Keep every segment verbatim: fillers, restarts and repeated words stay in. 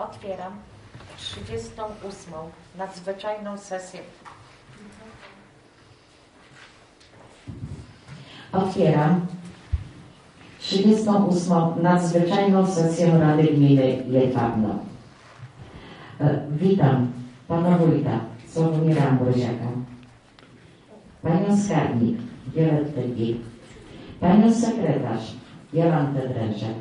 Otwieram trzydziestą ósmą nadzwyczajną sesję. Otwieram trzydziestą ósmą nadzwyczajną sesję Rady Gminy Jedwabno. Witam Pana Wójta Sławomira Ambroziaka, Panią Skarbnik Violettę Gip, Panią Sekretarz Jolantę Dręczek.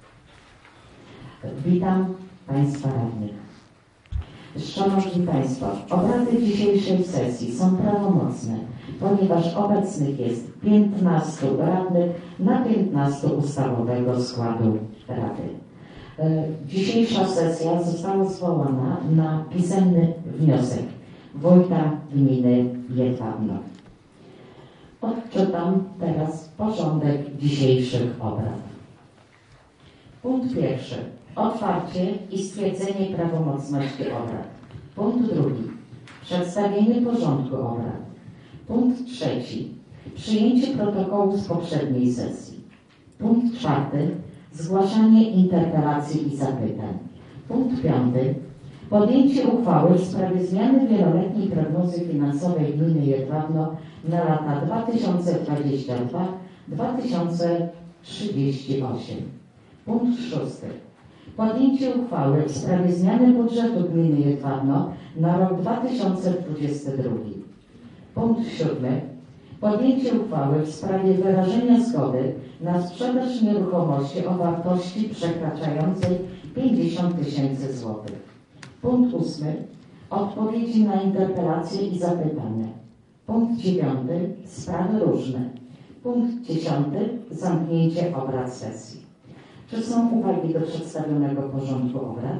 Witam Państwa radnych. Szanowni Państwo, obrady dzisiejszej sesji są prawomocne, ponieważ obecnych jest piętnastu radnych na piętnastu ustawowego składu Rady. Dzisiejsza sesja została zwołana na pisemny wniosek Wójta Gminy Jedwabno. Odczytam teraz porządek dzisiejszych obrad. Punkt pierwszy. Otwarcie i stwierdzenie prawomocności obrad. Punkt drugi. Przedstawienie porządku obrad. Punkt trzeci. Przyjęcie protokołu z poprzedniej sesji. Punkt czwarty. Zgłaszanie interpelacji i zapytań. Punkt piąty. Podjęcie uchwały w sprawie zmiany wieloletniej prognozy finansowej Gminy Jedwabno na lata dwa tysiące dwudziesty drugi do dwa tysiące trzydziestego ósmego. Punkt szósty. Podjęcie uchwały w sprawie zmiany budżetu Gminy Jedwabno na rok dwa tysiące dwudziesty drugi. Punkt siódmy. Podjęcie uchwały w sprawie wyrażenia zgody na sprzedaż nieruchomości o wartości przekraczającej pięćdziesiąt tysięcy złotych. Punkt ósmy. Odpowiedzi na interpelacje i zapytania. Punkt dziewiąty. Sprawy różne. Punkt dziesiąty. Zamknięcie obrad sesji. Czy są uwagi do przedstawionego porządku obrad?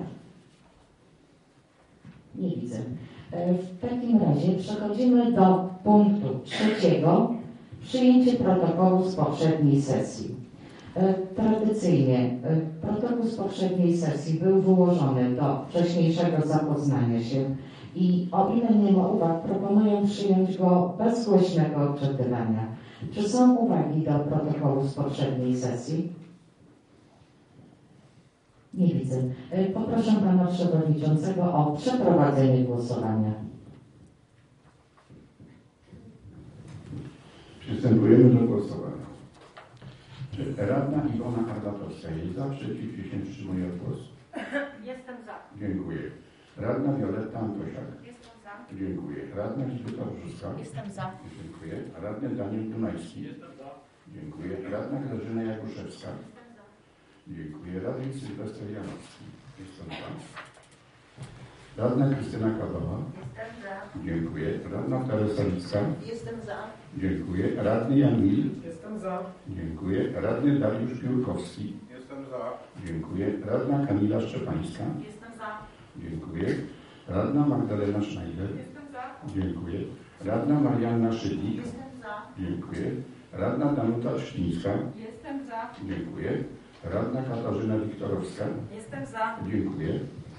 Nie widzę. W takim razie przechodzimy do punktu trzeciego. Przyjęcie protokołu z poprzedniej sesji. Tradycyjnie protokół z poprzedniej sesji był wyłożony do wcześniejszego zapoznania się i o ile nie ma uwag, proponuję przyjąć go bez głośnego odczytywania. Czy są uwagi do protokołu z poprzedniej sesji? Nie widzę. Poproszę Pana Przewodniczącego o przeprowadzenie głosowania. Przystępujemy do głosowania. Czy radna Iwona Ardatowska jest za, przeciw i się wstrzymuje od głosu? Jestem za. Dziękuję. Radna Wioletta Antosiak. Jestem za. Dziękuję. Radna Elżbieta Brzuska. Jestem za. Dziękuję. Radny Daniel Dunajski. Jestem za. Dziękuję. Radna Grażyna Jakuszewska. Jestem za. Dziękuję. Radny Sylwester Janowski. Jestem za. Radna Krystyna Kadowa. Jestem za. Dziękuję. Radna Teresa Licka. Jestem za. Dziękuję. Radny Jan Mil. Jestem za. Dziękuję. Radny Dariusz Piórkowski. Jestem za. Dziękuję. Radna Kamila Szczepańska. Jestem za. Dziękuję. Radna Magdalena Schneider. Jestem za. Dziękuję. Radna Marianna Szydlik. Jestem za. Dziękuję. Radna Danuta Trzcińska. Jestem za. Dziękuję. Radna Katarzyna Wiktorowska. Jestem za. Dziękuję.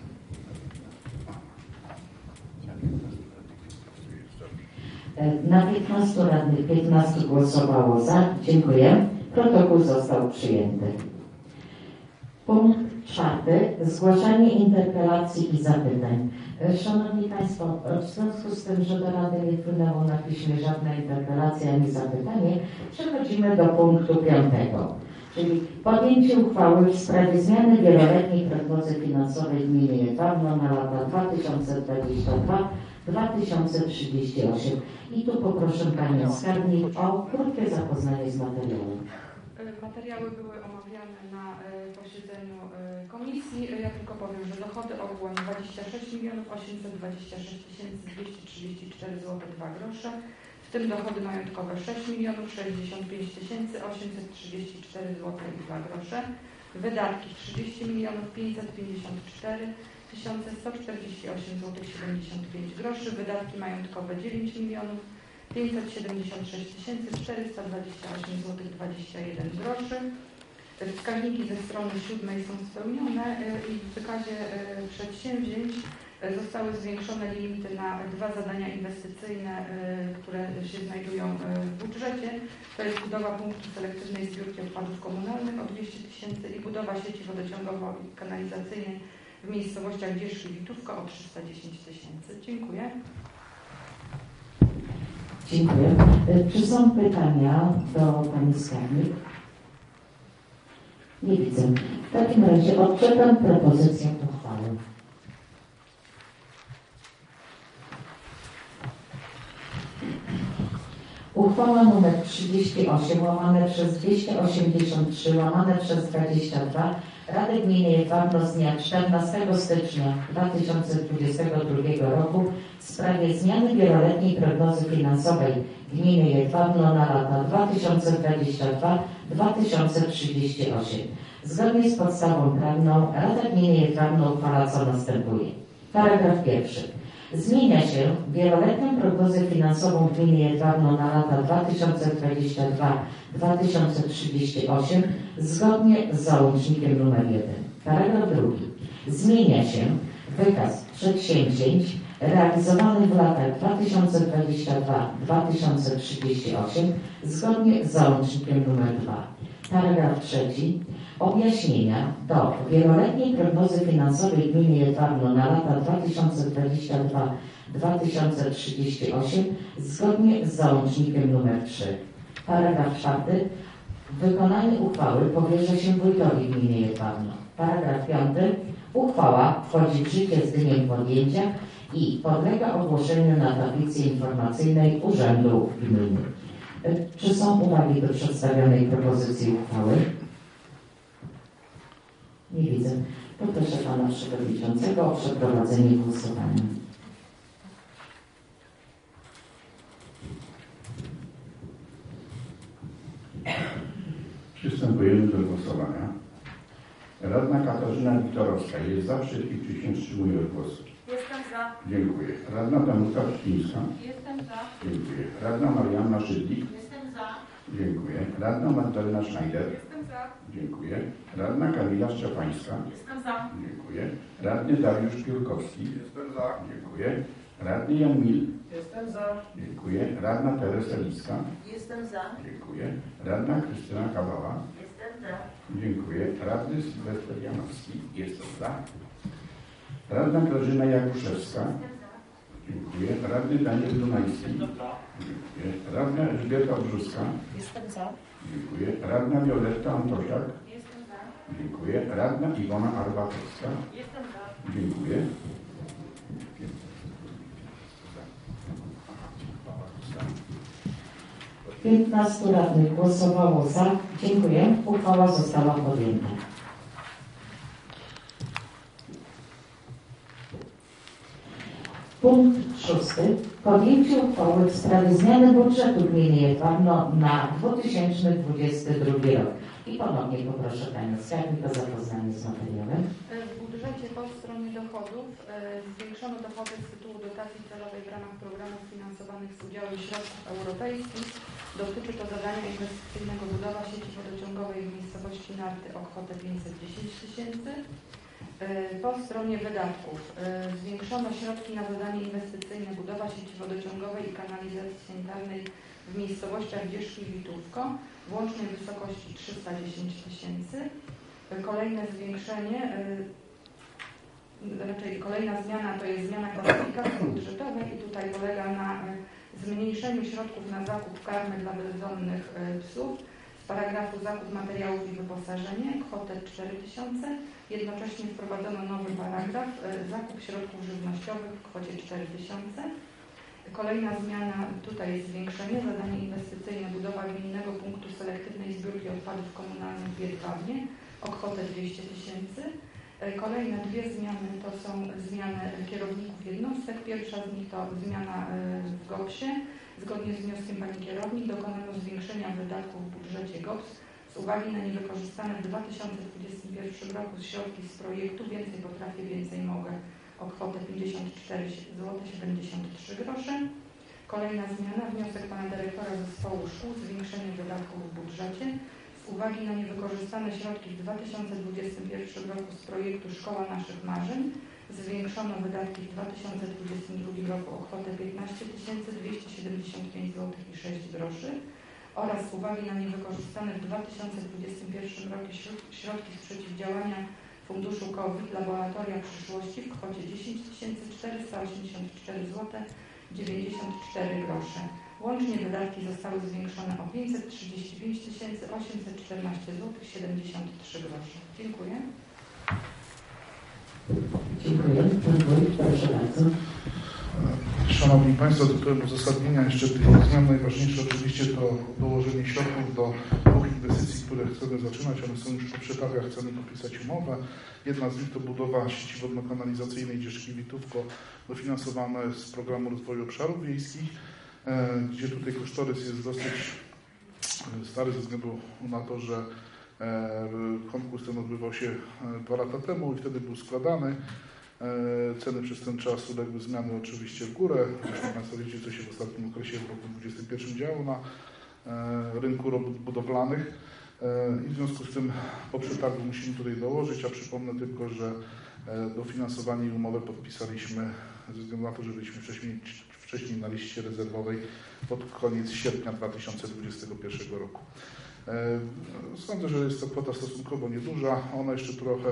Na piętnastu radnych piętnastu głosowało za. Dziękuję. Protokół został przyjęty. Punkt czwarty. Zgłaszanie interpelacji i zapytań. Szanowni Państwo, w związku z tym, że do Rady nie wpłynęło na piśmie żadna interpelacja ani zapytanie, przechodzimy do punktu piątego. Czyli podjęcie uchwały w sprawie zmiany wieloletniej prognozy finansowej Gminy Jedwabno na lata dwa tysiące dwudziesty drugi do dwa tysiące trzydziestego ósmego. I tu poproszę Panią Skarbnik o krótkie zapoznanie z materiałem. Materiały były omawiane na posiedzeniu komisji. Ja tylko powiem, że dochody ogółem dwadzieścia sześć milionów osiemset dwadzieścia sześć tysięcy dwieście trzydzieści cztery złote dwa grosze, w tym dochody majątkowe sześć milionów sześćdziesiąt pięć tysięcy osiemset trzydzieści cztery złote dwa grosze, wydatki trzydzieści milionów pięćset pięćdziesiąt cztery tysiące sto czterdzieści osiem złotych siedemdziesiąt pięć groszy, wydatki majątkowe dziewięć milionów pięćset siedemdziesiąt sześć tysięcy czterysta dwadzieścia osiem złotych dwadzieścia jeden groszy. Wskaźniki ze strony siódmej są spełnione i w wykazie przedsięwzięć zostały zwiększone limity na dwa zadania inwestycyjne, które się znajdują w budżecie. To jest budowa punktu selektywnej zbiórki odpadów komunalnych o dwieście tysięcy i budowa sieci wodociągowo-kanalizacyjnej w miejscowościach Dzierż i Witówko o trzysta dziesięć tysięcy. Dziękuję. Dziękuję. Czy są pytania do Pani Skarbnik? Nie widzę. W takim razie odczytam propozycję uchwały. Uchwała nr trzydzieści osiem łamane przez dwieście osiemdziesiąt trzy łamane przez dwadzieścia dwa Rady Gminy Jedwabno z dnia czternastego stycznia dwa tysiące dwudziestego drugiego roku w sprawie zmiany wieloletniej prognozy finansowej Gminy Jedwabno na lata dwa tysiące dwudziesty drugi do dwa tysiące trzydziestego ósmego. Zgodnie z podstawą prawną Rada Gminy Jedwabno uchwala co następuje. Paragraf pierwszy. Zmienia się wieloletnią prognozę finansową Gminy Jedwabno na lata dwa tysiące dwudziesty drugi do dwa tysiące trzydziestego ósmego zgodnie z załącznikiem nr jeden. Paragraf drugi. Zmienia się wykaz przedsięwzięć realizowanych w latach dwa tysiące dwudziesty drugi do dwa tysiące trzydziestego ósmego zgodnie z załącznikiem nr dwa. Paragraf trzeci. Objaśnienia do wieloletniej prognozy finansowej Gminy Jedwabno na lata dwa tysiące dwudziesty drugi do dwa tysiące trzydziestego ósmego zgodnie z załącznikiem nr trzy. Paragraf czwarty. Wykonanie uchwały powierza się wójtowi Gminy Jedwabno. Paragraf piąty. Uchwała wchodzi w życie z dniem podjęcia i podlega ogłoszeniu na tablicy informacyjnej Urzędu Gminy. Czy są uwagi do przedstawionej propozycji uchwały? Nie widzę. Poproszę Pana Przewodniczącego o przeprowadzenie głosowania. Przystępujemy do głosowania. Radna Katarzyna Witorowska jest za, przeciw, czy się wstrzymuje od głosu? Jestem za. Dziękuję. Radna Danuta Szczyńska. Jestem za. Dziękuję. Radna Marianna Szydlik. Jestem za. Dziękuję. Radna Magdalena Schneider. Jestem za. Dziękuję. Radna Kamila Szczepańska. Jestem za. Dziękuję. Radny Dariusz Piórkowski. Jestem za. Dziękuję. Radny Jan Mil. Jestem za. Dziękuję. Radna Teresa Liska. Jestem za. Dziękuję. Radna Krystyna Kawała. Jestem za. Dziękuję. Radny Sylwester Janowski. Jestem za. Radna Grażyna Jakuszewska. Jestem za. Dziękuję. Radny Daniel Dunański. Dziękuję. Radna Elżbieta Brzuska. Jestem za. Dziękuję. Radna Wioletta Antosiak. Jestem za. Dziękuję. Radna Iwona Arbatowska. Jestem za. Dziękuję. piętnastu radnych głosowało za. Dziękuję. Uchwała została podjęta. Punkt szósty. Podjęcie uchwały w sprawie zmiany budżetu Gminy Jedwabno na dwa tysiące dwudziesty drugi rok. I ponownie poproszę Panią Skarbnik o zapoznanie z materiałem. W budżecie po stronie dochodów e, zwiększono dochody z tytułu dotacji celowej w ramach programów finansowanych z udziałem środków europejskich. Dotyczy to zadania inwestycyjnego budowa sieci wodociągowej w miejscowości Narty o kwotę pięćset dziesięć tysięcy. Po stronie wydatków e, zwiększono środki na zadanie inwestycyjne budowa sieci wodociągowej i kanalizacji sanitarnej w miejscowościach Dzierż i Witówko w łącznej wysokości trzysta dziesięć tysięcy. Kolejne zwiększenie, e, raczej kolejna zmiana to jest zmiana klasyfikacji budżetowej i tutaj polega na e, zmniejszeniu środków na zakup karmy dla bezdomnych e, psów z paragrafu zakup materiałów i wyposażenie, kwotę cztery tysiące. Jednocześnie wprowadzono nowy paragraf, e, zakup środków żywnościowych w kwocie cztery tysiące. Kolejna zmiana, tutaj jest zwiększenie, zadanie inwestycyjne budowa gminnego punktu selektywnej zbiórki odpadów komunalnych w Jedwabnie o kwotę dwieście tysięcy. Kolejne dwie zmiany to są zmiany kierowników jednostek. Pierwsza z nich to zmiana w gopsie. Zgodnie z wnioskiem Pani Kierownik dokonano zwiększenia wydatków w budżecie gops z uwagi na niewykorzystane w dwa tysiące dwudziestym pierwszym roku środki z projektu Więcej potrafię, więcej mogę o kwotę pięćdziesiąt cztery złote siedemdziesiąt trzy grosze. Kolejna zmiana, wniosek Pana Dyrektora Zespołu Szkół, zwiększenie wydatków w budżecie. Z uwagi na niewykorzystane środki w dwa tysiące dwudziestym pierwszym roku z projektu Szkoła Naszych Marzeń zwiększono wydatki w dwa tysiące dwudziestym drugim roku o kwotę piętnaście tysięcy dwieście siedemdziesiąt pięć złotych i sześć groszy oraz z uwagi na niewykorzystane w dwa tysiące dwudziestym pierwszym roku środki z przeciwdziałania Funduszu COVID Laboratoria Przyszłości w kwocie dziesięć tysięcy czterysta osiemdziesiąt cztery złote dziewięćdziesiąt cztery grosze. Łącznie wydatki zostały zwiększone o pięćset trzydzieści pięć tysięcy osiemset czternaście złotych siedemdziesiąt trzy grosze. Dziękuję. Dziękuję. Pan wójt, proszę bardzo. Szanowni Państwo, tytułem uzasadnienia jeszcze tych zmian najważniejsze oczywiście to dołożenie środków do dwóch inwestycji, które chcemy zaczynać. One są już po przetargach, chcemy podpisać umowę. Jedna z nich to budowa sieci wodno-kanalizacyjnej Dzierzki-Witówko, dofinansowane z Programu Rozwoju Obszarów Wiejskich, gdzie tutaj kosztorys jest dosyć stary ze względu na to, że konkurs ten odbywał się dwa lata temu i wtedy był składany. Ceny przez ten czas uległy zmiany oczywiście w górę. Zresztą Państwo wiecie, co się w ostatnim okresie w roku dwudziestym pierwszym działo na rynku robót budowlanych. I w związku z tym po przetargu musimy tutaj dołożyć, a przypomnę tylko, że dofinansowanie i umowę podpisaliśmy ze względu na to, że byliśmy wcześniej, wcześniej na liście rezerwowej pod koniec sierpnia dwa tysiące dwudziestego pierwszego roku. Sądzę, że jest to kwota stosunkowo nieduża. Ona jeszcze trochę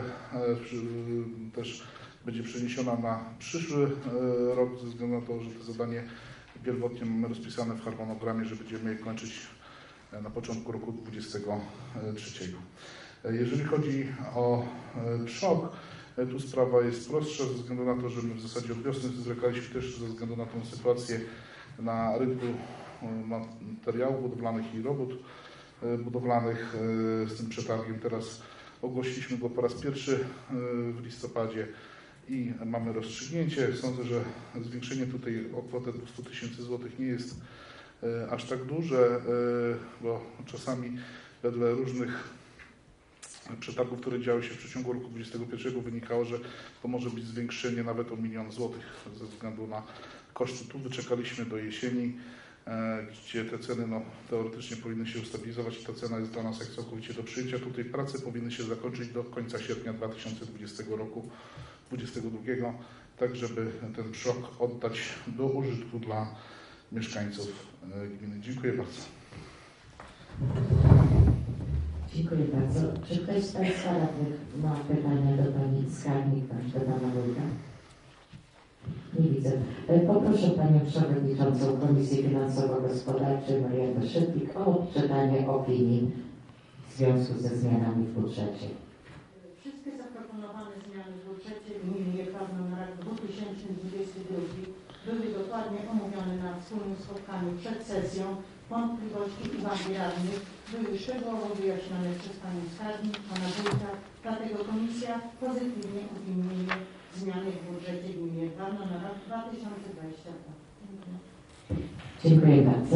też będzie przeniesiona na przyszły rok ze względu na to, że to zadanie pierwotnie mamy rozpisane w harmonogramie, że będziemy je kończyć na początku roku dwudziestego trzeciego. Jeżeli chodzi o PSZOK, tu sprawa jest prostsza ze względu na to, że my w zasadzie od wiosny zwlekaliśmy też ze względu na tą sytuację na rynku materiałów budowlanych i robót budowlanych z tym przetargiem. Teraz ogłosiliśmy go po raz pierwszy w listopadzie i mamy rozstrzygnięcie. Sądzę, że zwiększenie tutaj o kwotę dwieście tysięcy złotych nie jest aż tak duże, bo czasami wedle różnych przetargów, które działy się w przeciągu roku dwudziestego pierwszego wynikało, że to może być zwiększenie nawet o milion złotych ze względu na koszty. Tu wyczekaliśmy do jesieni, gdzie te ceny no, teoretycznie powinny się ustabilizować i ta cena jest dla nas jak całkowicie do przyjęcia. Tutaj prace powinny się zakończyć do końca sierpnia dwa tysiące dwudziestego roku, dwudziestego drugiego, tak żeby ten PSZOK oddać do użytku dla mieszkańców gminy. Dziękuję bardzo. Dziękuję bardzo. Czy ktoś z Państwa radnych ma pytania do Pani Skarbnik, do Pana Wójta? Nie widzę. Poproszę Panią Przewodniczącą Komisji Finansowo-Gospodarczej Mariannę Szydlik o odczytanie opinii w związku ze zmianami w budżecie. Wszystkie zaproponowane zmiany w budżecie gminy Jedwabno na rok dwa tysiące dwudziesty drugi były dokładnie omówione na wspólnym spotkaniu przed sesją. Wątpliwości i uwagi radnych były szczegółowo wyjaśnione przez Panią Skarbnik, Pana Wójta, dlatego Komisja pozytywnie opiniuje zmiany w budżecie gminy Jedwabno na rok dwa tysiące dwudziesty dwa. Dziękuję bardzo.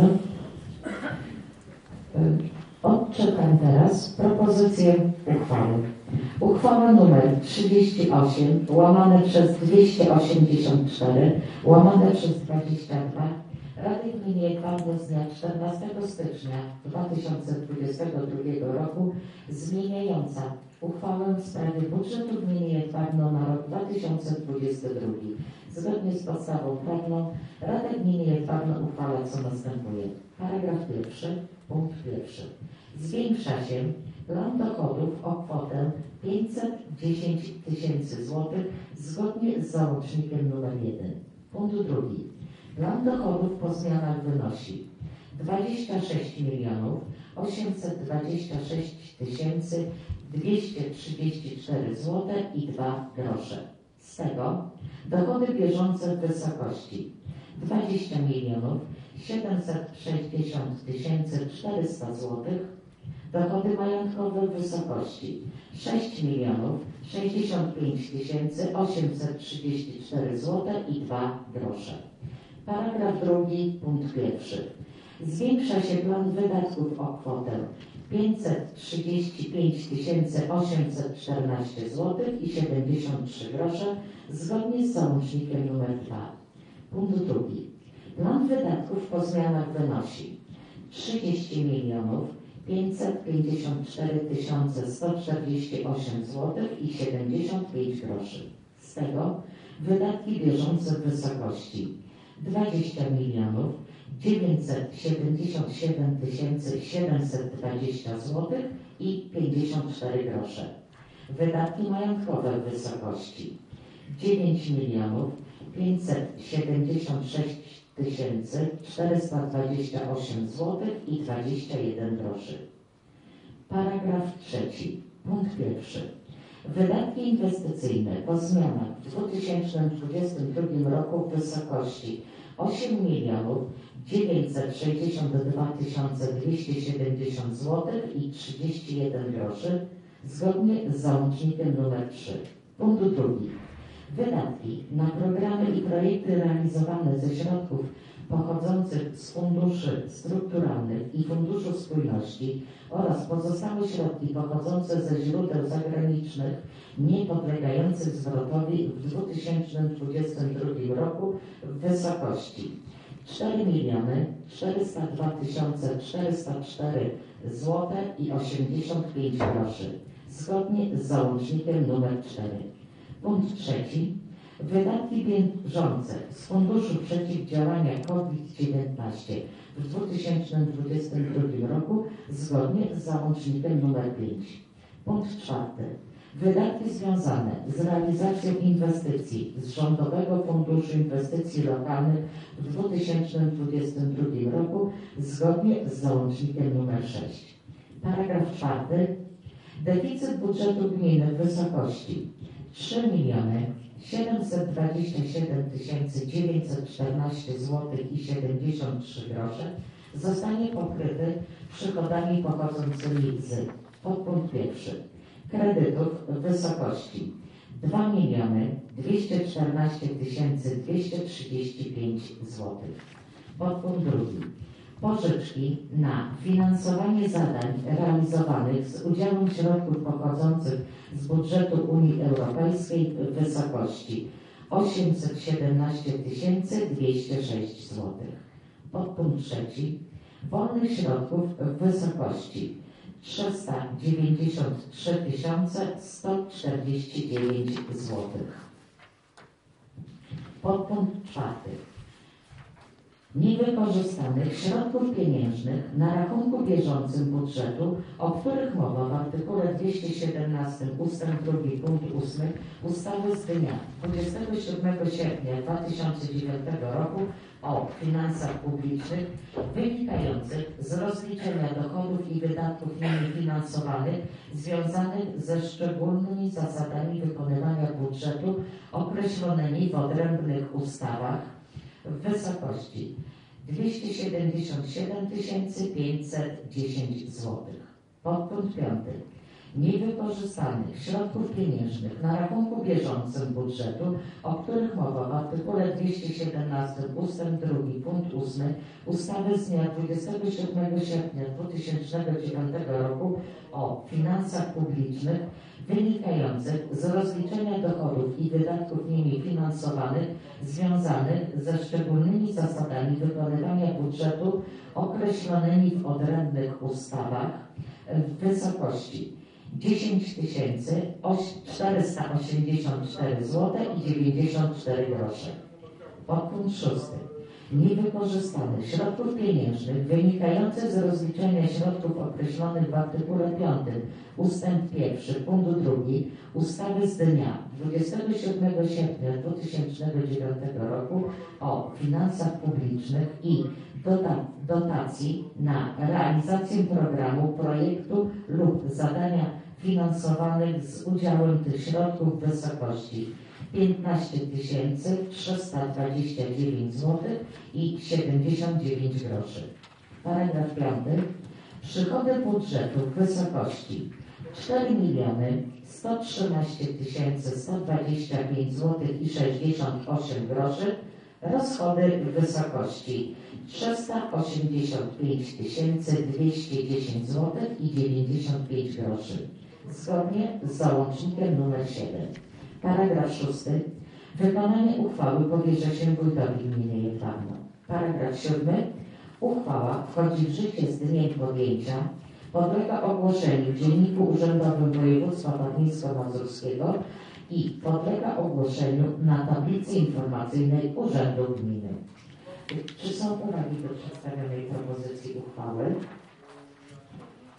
Odczytam teraz propozycję uchwały. Uchwała nr trzydzieści osiem łamane przez dwieście osiemdziesiąt cztery łamane przez dwadzieścia dwa Rady Gminy Jedwabno z dnia czternastego stycznia dwa tysiące dwudziestego drugiego roku zmieniająca uchwałę w sprawie budżetu Gminy Jedwabno na rok dwa tysiące dwudziesty drugi. Zgodnie z podstawą prawną Rada Gminy Jedwabno uchwala co następuje. Paragraf pierwszy, punkt pierwszy. Zwiększa się plan dochodów o kwotę pięćset dziesięć tysięcy złotych zgodnie z załącznikiem nr jeden. Punkt drugi. Plan dochodów po zmianach wynosi dwadzieścia sześć milionów osiemset dwadzieścia sześć tysięcy dwieście trzydzieści cztery złote i dwa grosze. Z tego dochody bieżące w wysokości dwadzieścia milionów siedemset sześćdziesiąt tysięcy czterysta złotych, dochody majątkowe w wysokości sześć milionów sześćdziesiąt pięć tysięcy osiemset trzydzieści cztery złote i dwa grosze. Paragraf drugi, punkt pierwszy. Zwiększa się plan wydatków o kwotę pięćset trzydzieści pięć tysięcy osiemset czternaście złotych i siedemdziesiąt trzy grosze zgodnie z załącznikiem nr dwa. Punkt drugi. Plan wydatków po zmianach wynosi trzydzieści milionów pięćset pięćdziesiąt cztery tysiące sto czterdzieści osiem złotych i siedemdziesiąt pięć groszy. Z tego wydatki bieżące w wysokości dwadzieścia milionów dziewięćset siedemdziesiąt siedem tysięcy siedemset dwadzieścia złotych i pięćdziesiąt cztery grosze. Wydatki majątkowe w wysokości dziewięć milionów pięćset siedemdziesiąt sześć tysięcy czterysta dwadzieścia osiem złotych i dwadzieścia jeden groszy. Paragraf trzeci. Punkt pierwszy. Wydatki inwestycyjne po zmianach w dwa tysiące dwudziestym drugim roku w wysokości osiem milionów dziewięćset sześćdziesiąt dwa tysiące dwieście siedemdziesiąt złotych i trzydzieści jeden groszy zgodnie z załącznikiem nr trzy. Punkt drugi. Wydatki na programy i projekty realizowane ze środków pochodzących z funduszy strukturalnych i Funduszu Spójności oraz pozostałe środki pochodzące ze źródeł zagranicznych niepodlegających zwrotowi w dwa tysiące dwudziestym drugim roku w wysokości cztery miliony czterysta dwa tysiące czterysta cztery złotych i osiemdziesiąt pięć groszy zgodnie z załącznikiem nr cztery. Punkt trzeci. Wydatki bieżące z Funduszu Przeciwdziałania COVID dziewiętnaście w dwa tysiące dwudziestym drugim roku zgodnie z załącznikiem nr pięć. Punkt czwarty. Wydatki związane z realizacją inwestycji z Rządowego Funduszu Inwestycji Lokalnych w dwa tysiące dwudziestym drugim roku zgodnie z załącznikiem nr sześć. Paragraf czwarty. Deficyt budżetu gminy w wysokości trzy miliony siedemset dwadzieścia siedem tysięcy dziewięćset czternaście złotych i siedemdziesiąt trzy grosze zostanie pokryty przychodami pochodzącymi z podpunkt pierwszy kredytów w wysokości dwa miliony dwieście czternaście tysięcy dwieście trzydzieści pięć złotych. Podpunkt drugi pożyczki na finansowanie zadań realizowanych z udziałem środków pochodzących z budżetu Unii Europejskiej w wysokości osiemset siedemnaście tysięcy dwieście sześć złotych. Podpunkt trzeci. Wolnych środków w wysokości trzysta dziewięćdziesiąt trzy tysiące sto czterdzieści dziewięć złotych. Podpunkt czwarty. Niewykorzystanych środków pieniężnych na rachunku bieżącym budżetu, o których mowa w artykule dwieście siedemnaście ustęp drugi punkt ósmy ustawy z dnia dwudziestego siódmego sierpnia dwa tysiące dziewiątego roku o finansach publicznych wynikających z rozliczenia dochodów i wydatków nimi finansowanych związanych ze szczególnymi zasadami wykonywania budżetu określonymi w odrębnych ustawach w wysokości dwieście siedemdziesiąt siedem tysięcy pięćset dziesięć złotych. Podpunkt piąty. Niewykorzystanych środków pieniężnych na rachunku bieżącym budżetu, o których mowa w artykule dwieście siedemnaście ustęp drugi punkt ósmy ustawy z dnia dwudziestego siódmego sierpnia dwa tysiące dziewiątego roku o finansach publicznych wynikających z rozliczenia dochodów i wydatków nimi finansowanych związanych ze szczególnymi zasadami wykonywania budżetu określonymi w odrębnych ustawach w wysokości dziesięć tysięcy czterysta osiemdziesiąt cztery złotych i dziewięćdziesiąt cztery grosze. Podpunkt szósty. Niewykorzystanych środków pieniężnych wynikających z rozliczenia środków określonych w artykule piątym ustęp pierwszy punkt drugi ustawy z dnia dwudziestego siódmego sierpnia dwa tysiące dziewiątego roku o finansach publicznych i dota dotacji na realizację programu, projektu lub zadania finansowanych z udziałem tych środków w wysokości piętnaście tysięcy trzysta dwadzieścia dziewięć złotych i siedemdziesiąt dziewięć groszy. Paragraf piąty. Przychody budżetu w wysokości cztery miliony sto trzynaście tysięcy sto dwadzieścia pięć złotych i sześćdziesiąt osiem groszy. Rozchody w wysokości trzysta osiemdziesiąt pięć tysięcy dwieście dziesięć złotych i dziewięćdziesiąt pięć groszy. Zgodnie z załącznikiem nr siedem. Paragraf szósty. Wykonanie uchwały powierza się wójtowi gminy Jedwabno. Paragraf siódmy. Uchwała wchodzi w życie z dniem podjęcia, podlega ogłoszeniu w Dzienniku Urzędowym Województwa Warmińsko-Mazurskiego i podlega ogłoszeniu na tablicy informacyjnej Urzędu Gminy. Czy są uwagi do przedstawionej propozycji uchwały?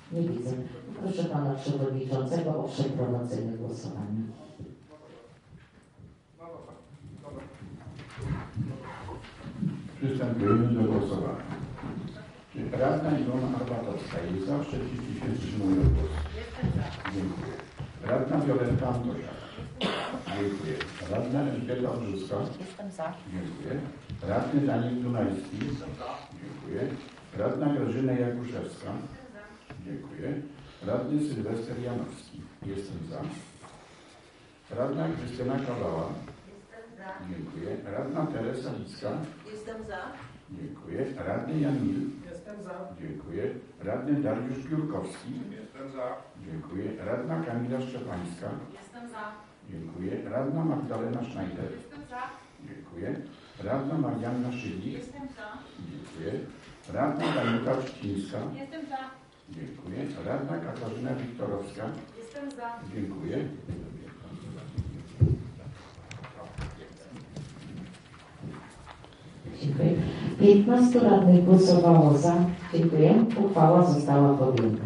Nie widzę. Proszę Pana Przewodniczącego o przeprowadzenie głosowania. Przystępujemy do głosowania. Czy radna Iwona Arbatowska jest za? Przeciwnie się wstrzymują głos. Jestem za. Dziękuję. Radna Wioletta Antosiak. Dziękuję. Radna Elżbieta Brzuska. Jestem za. Dziękuję. Radny Daniel Dunajski. Dziękuję. Radna Grażyna Jakuszewska. Dziękuję. Radny Sylwester Janowski. Jestem za. Radna Krystyna Kawała. Jestem za. Dziękuję. Radna Teresa Licka. Jestem za. Dziękuję. Radny Jan Mil. Jestem za. Dziękuję. Radny Dariusz Piórkowski. Jestem za. Dziękuję. Radna Kamila Szczepańska. Jestem za. Dziękuję. Radna Magdalena Schneider. Jestem za. Dziękuję. Radna Marianna Szydlik. Jestem za. Dziękuję. Radna Danuta Czcińska. Jestem za. Dziękuję. Radna Katarzyna Wiktorowska. Jestem za. Dziękuję. Dziękuję. piętnastu radnych głosowało za. Dziękuję. Uchwała została podjęta.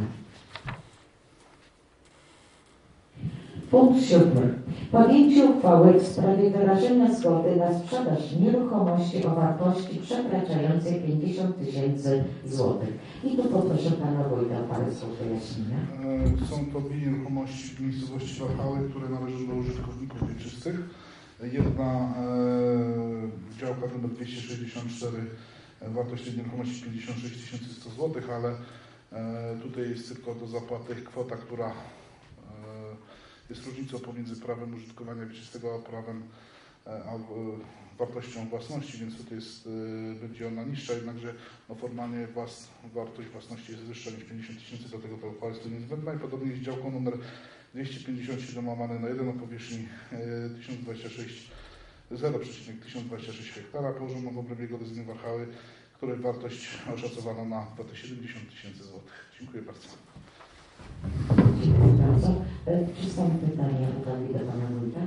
Punkt siódmy. Podjęcie uchwały w sprawie wyrażenia zgody na sprzedaż nieruchomości o wartości przekraczającej pięćdziesiąt tysięcy złotych. I tu poproszę Pana Wójta o parę słów wyjaśnienia. E, Są to dwie nieruchomości w miejscowości Warchały, które należą do użytkowników wieczystych. Jedna e, działka numer dwieście sześćdziesiąt cztery, e, wartość tej nieruchomości pięćdziesiąt sześć tysięcy sto złotych, ale e, tutaj jest tylko do zapłaty kwota, która e, jest różnicą pomiędzy prawem użytkowania wieczystego a prawem e, a e, wartością własności, więc tutaj jest, e, będzie ona niższa, jednakże no, formalnie włas, wartość własności jest wyższa niż pięćdziesiąt tysięcy, dlatego ta uchwała jest tu niezbędna. I podobnie jest działką numer dwieście pięćdziesiąt siedem łamane na jeden o powierzchni tysiąc dwadzieścia sześć zero przecinek tysiąc dwadzieścia sześć hektara położono w obrębie geodezyjnej Warszawy, której wartość oszacowano na kwotę siedemdziesiąt tysięcy złotych. Dziękuję bardzo. Dziękuję bardzo. E, Czy są pytania uwagi do Pana Wójta?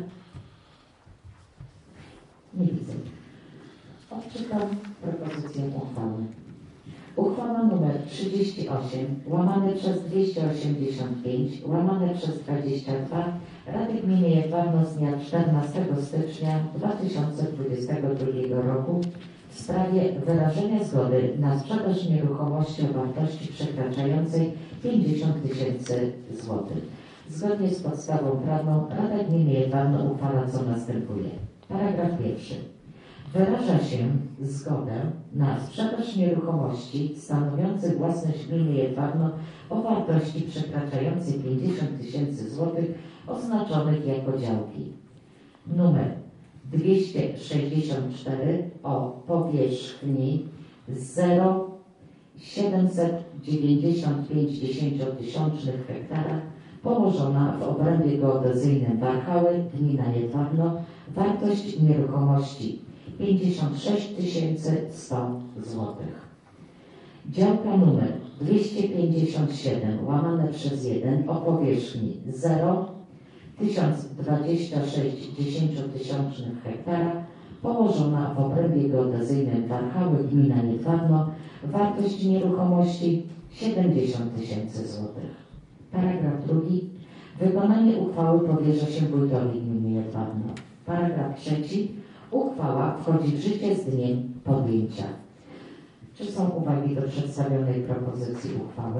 Nie widzę. Odczytam propozycję uchwały. Uchwała nr trzydzieści osiem, łamane przez dwieście osiemdziesiąt pięć, łamane przez dwadzieścia dwa Rady Gminy Jedwabno z dnia czternastego stycznia dwa tysiące dwudziestego drugiego roku w sprawie wyrażenia zgody na sprzedaż nieruchomości o wartości przekraczającej pięćdziesiąt tysięcy złotych. Zgodnie z podstawą prawną Rada Gminy Jedwabno uchwala co następuje. Paragraf pierwszy. Wyraża się zgodę na sprzedaż nieruchomości stanowiących własność gminy Jedwabno o wartości przekraczającej pięćdziesiąt tysięcy złotych oznaczonych jako działki. Numer dwieście sześćdziesiąt cztery o powierzchni zero przecinek siedemset dziewięćdziesiąt pięć dziesięciotysięcznych hektara położona w obrębie geodezyjnym Warchały, gmina Jedwabno, wartość nieruchomości pięćdziesiąt sześć tysięcy sto złotych. Działka numer dwieście pięćdziesiąt siedem łamane przez jeden o powierzchni zero przecinek tysiąc dwadzieścia sześć dziesięciotysięcznych hektara położona w obrębie geodezyjnym Warchały, gmina Jedwabno, wartość nieruchomości siedemdziesiąt tysięcy złotych. Paragraf drugi. Wykonanie uchwały powierza się wójtowi gminy Jedwabno. Paragraf trzeci. Uchwała wchodzi w życie z dniem podjęcia. Czy są uwagi do przedstawionej propozycji uchwały?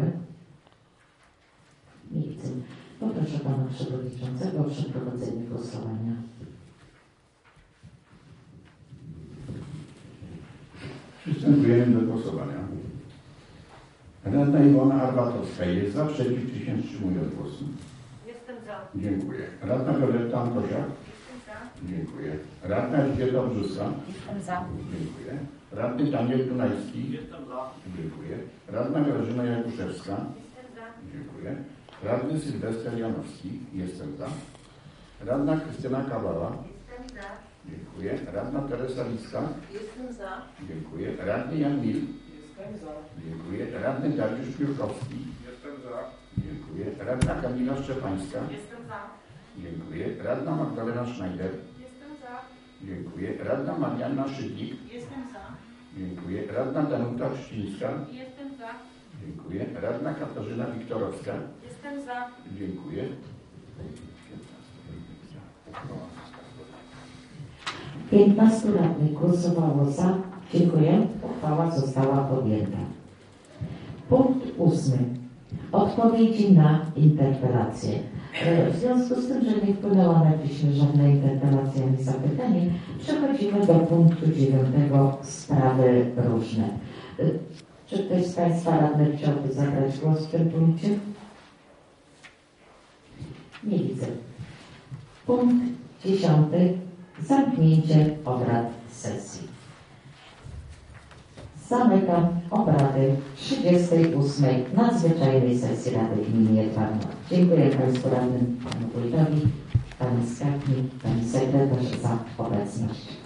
Nie widzę. Poproszę Pana Przewodniczącego o przeprowadzenie głosowania. Przystępujemy do głosowania. Radna Iwona Arbatowska jest za, przeciw czy się wstrzymują od głosu? Jestem za. Dziękuję. Radna Wioletta Antosiak. Jestem za. Dziękuję. Radna Elżbieta Brzuska. Jestem za. Dziękuję. Radny Daniel Dunajski. Jestem za. Dziękuję. Radna Grażyna Jakuszewska. Jestem za. Dziękuję. Radny Sylwester Janowski. Jestem za. Radna Krystyna Kawała. Jestem za. Dziękuję. Radna Teresa Licka. Jestem za. Dziękuję. Radny Jan Mil. Jestem za. Dziękuję. Radny Dariusz Piórkowski. Jestem za. Dziękuję. Radna Kamila Szczepańska. Jestem za. Dziękuję. Radna Magdalena Schneider. Jestem za. Dziękuję. Radna Marianna Szydlik. Jestem za. Dziękuję. Radna Danuta Czcińska. Jestem za. Dziękuję. Radna Katarzyna Wiktorowska. Jestem za. Dziękuję. piętnastu radnych głosowało za. Dziękuję. Uchwała została podjęta. Punkt ósmy. Odpowiedzi na interpelacje. W związku z tym, że nie wpłynęła na piśmie żadna interpelacja ani zapytanie, przechodzimy do punktu dziewiątego. Sprawy różne. Czy ktoś z Państwa radnych chciałby zabrać głos w tym punkcie? Nie widzę. Punkt dziesiąty. Zamknięcie obrad sesji. Zamykam obrady trzydziestej ósmej nadzwyczajnej sesji Rady Gminy Jedwabna. Dziękuję Państwu radnym, Panu Wójtowi, Pani Skarbnik, Pani Sekretarz za obecność.